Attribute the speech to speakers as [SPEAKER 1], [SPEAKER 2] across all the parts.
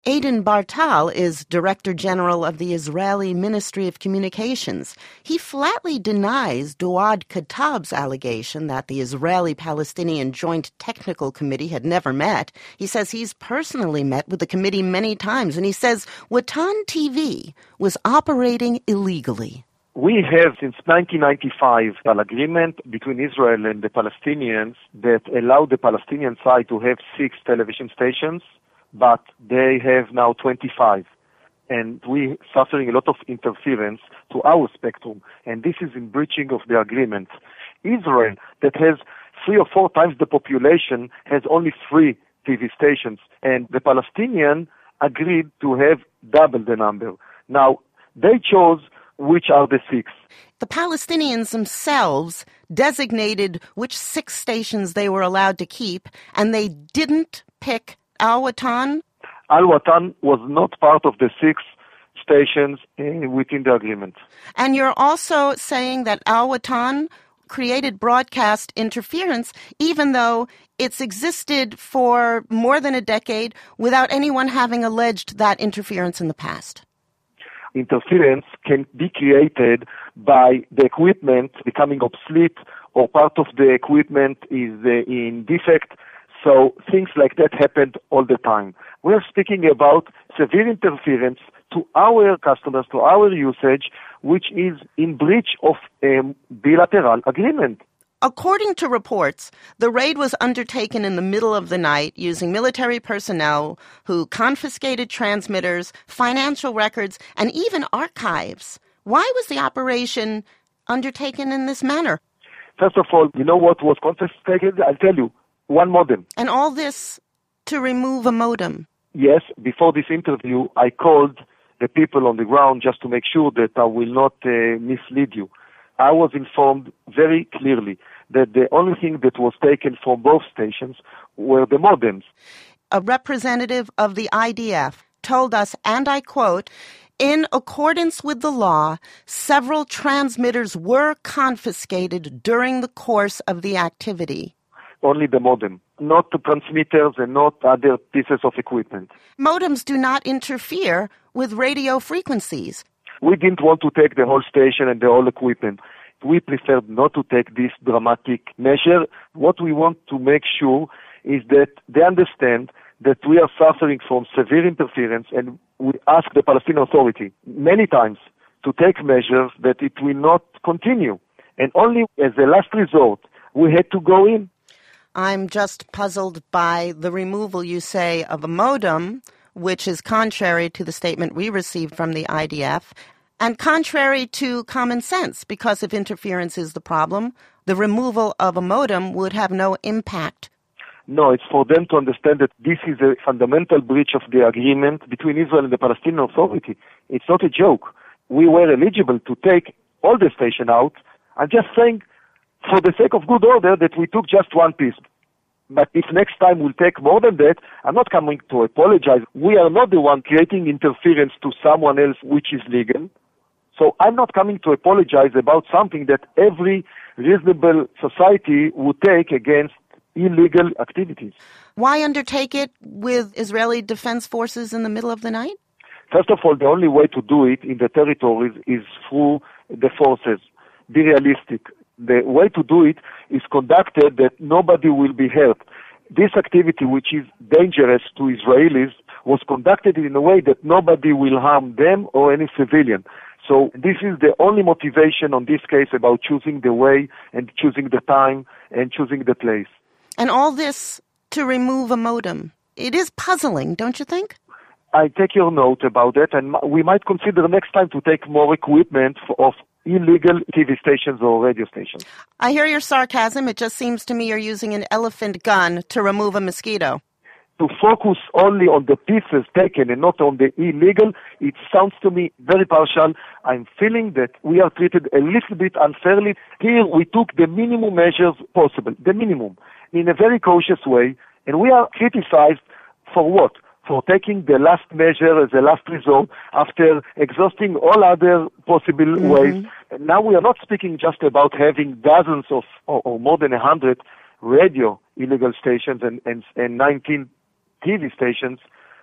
[SPEAKER 1] Aiden Bartal is Director General of the Israeli Ministry of Communications. He flatly denies Douad Katab's allegation that the Israeli-Palestinian Joint Technical Committee had never met. He says he's personally met with the committee many times, and he says Watan TV was operating illegally.
[SPEAKER 2] We have, since 1995, an agreement between Israel and the Palestinians that allowed the Palestinian side to have 6 television stations, but they have now 25. And we suffering a lot of interference to our spectrum, and this is in breaching of the agreement. Israel, that has 3 or 4 times the population, has only 3 TV stations, and the Palestinian agreed to have double the number. Now, they chose which are the 6.
[SPEAKER 1] The Palestinians themselves designated which 6 stations they were allowed to keep, and they didn't pick Al-Watan?
[SPEAKER 2] Al-Watan was not part of the 6 stations within the agreement.
[SPEAKER 1] And you're also saying that Al-Watan created broadcast interference, even though it's existed for more than a decade without anyone having alleged that interference in the past.
[SPEAKER 2] Interference can be created by the equipment becoming obsolete, or part of the equipment is in defect. So things like that happened all the time. We're speaking about severe interference to our customers, to our usage, which is in breach of a bilateral agreement.
[SPEAKER 1] According to reports, the raid was undertaken in the middle of the night using military personnel who confiscated transmitters, financial records, and even archives. Why was the operation undertaken in this manner?
[SPEAKER 2] First of all, you know what was confiscated? I'll tell you. One modem.
[SPEAKER 1] And all this to remove a modem?
[SPEAKER 2] Yes. Before this interview, I called the people on the ground just to make sure that I will not mislead you. I was informed very clearly that the only thing that was taken from both stations were the modems.
[SPEAKER 1] A representative of the IDF told us, and I quote, "In accordance with the law, several transmitters were confiscated during the course of the activity."
[SPEAKER 2] Only the modem, not the transmitters and not other pieces of equipment.
[SPEAKER 1] Modems do not interfere with radio frequencies.
[SPEAKER 2] We didn't want to take the whole station and the whole equipment. We preferred not to take this dramatic measure. What we want to make sure is that they understand that we are suffering from severe interference, and we ask the Palestinian Authority many times to take measures that it will not continue. And only as a last resort, we had to go in.
[SPEAKER 1] I'm just puzzled by the removal, you say, of a modem, which is contrary to the statement we received from the IDF, and contrary to common sense, because if interference is the problem, the removal of a modem would have no impact.
[SPEAKER 2] No, it's for them to understand that this is a fundamental breach of the agreement between Israel and the Palestinian Authority. It's not a joke. We were eligible to take all the station out. I'm just saying, for the sake of good order, that we took just one piece. But if next time we'll take more than that, I'm not coming to apologize. We are not the one creating interference to someone else which is legal. So I'm not coming to apologize about something that every reasonable society would take against illegal activities.
[SPEAKER 1] Why undertake it with Israeli Defense Forces in the middle of the night?
[SPEAKER 2] First of all, the only way to do it in the territories is through the forces. Be realistic. The way to do it is conducted that nobody will be hurt. This activity, which is dangerous to Israelis, was conducted in a way that nobody will harm them or any civilian. So this is the only motivation on this case about choosing the way and choosing the time and choosing the place.
[SPEAKER 1] And all this to remove a modem. It is puzzling, don't you think?
[SPEAKER 2] I take your note about that, and we might consider next time to take more equipment of illegal TV stations or radio stations.
[SPEAKER 1] I hear your sarcasm. It just seems to me you're using an elephant gun to remove a mosquito.
[SPEAKER 2] To focus only on the pieces taken and not on the illegal, it sounds to me very partial. I'm feeling that we are treated a little bit unfairly. Here we took the minimum measures possible, the minimum, in a very cautious way, and we are criticized for what? For taking the last measure as a last resort after exhausting all other possible ways. Now we are not speaking just about having dozens of, or more than 100 radio illegal stations and 19 TV stations.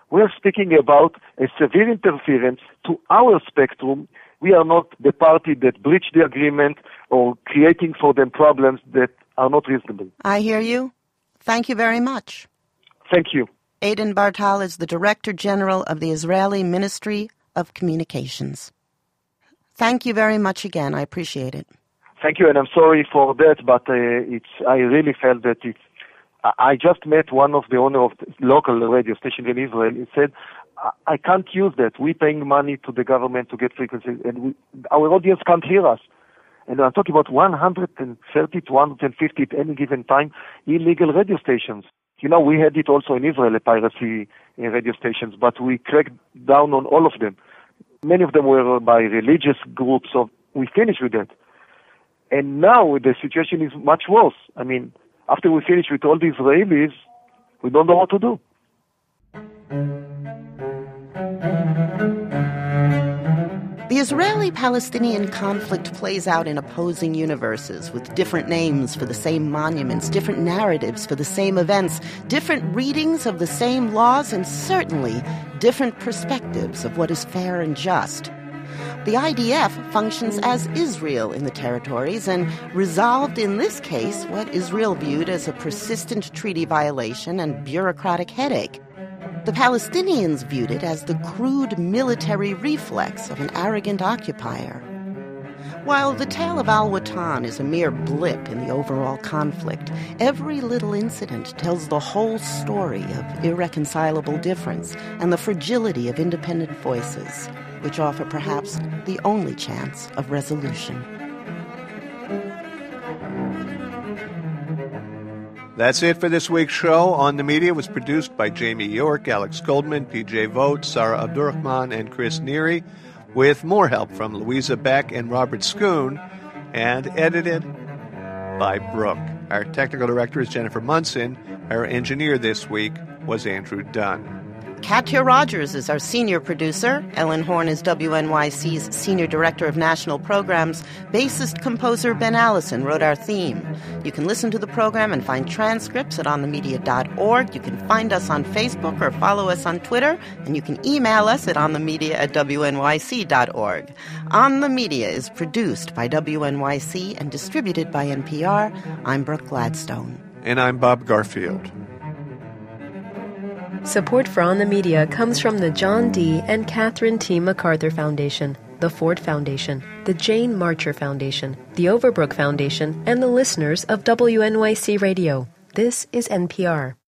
[SPEAKER 2] We're speaking about a severe interference to our spectrum. We are not the party that breached the agreement or creating for them problems that are not reasonable.
[SPEAKER 1] I hear you. Thank you very much.
[SPEAKER 2] Thank you.
[SPEAKER 1] Eitan Bartal is the Director General of the Israeli Ministry of Communications. Thank you very much again. I appreciate it.
[SPEAKER 2] Thank you, and I'm sorry for that, but I really felt that I just met one of the owner of the local radio station in Israel. He said, I can't use that. We're paying money to the government to get frequencies, and our audience can't hear us. And I'm talking about 130 to 150 at any given time illegal radio stations. You know, we had it also in Israel, piracy radio stations, but we cracked down on all of them. Many of them were by religious groups, so we finished with that. And now the situation is much worse. I mean, after we finish with all the Israelis, we don't know what to do.
[SPEAKER 1] The Israeli-Palestinian conflict plays out in opposing universes with different names for the same monuments, different narratives for the same events, different readings of the same laws, and certainly different perspectives of what is fair and just. The IDF functions as Israel in the territories and resolved in this case what Israel viewed as a persistent treaty violation and bureaucratic headache. The Palestinians viewed it as the crude military reflex of an arrogant occupier. While the tale of Al-Watan is a mere blip in the overall conflict, every little incident tells the whole story of irreconcilable difference and the fragility of independent voices, which offer perhaps the only chance of resolution.
[SPEAKER 3] That's it for this week's show. On the Media was produced by Jamie York, Alex Goldman, PJ Vogt, Sarah Abdurrahman, and Chris Neary, with more help from Louisa Beck and Robert Schoon, and edited by Brooke. Our technical director is Jennifer Munson. Our engineer this week was Andrew Dunn.
[SPEAKER 1] Katya Rogers is our senior producer. Ellen Horn is WNYC's senior director of national programs. Bassist-composer Ben Allison wrote our theme. You can listen to the program and find transcripts at onthemedia.org. You can find us on Facebook or follow us on Twitter. And you can email us at onthemedia@wnyc.org. On the Media is produced by WNYC and distributed by NPR. I'm Brooke Gladstone.
[SPEAKER 3] And I'm Bob Garfield.
[SPEAKER 4] Support for On the Media comes from the John D. and Catherine T. MacArthur Foundation, the Ford Foundation, the Jane Marcher Foundation, the Overbrook Foundation, and the listeners of WNYC Radio. This is NPR.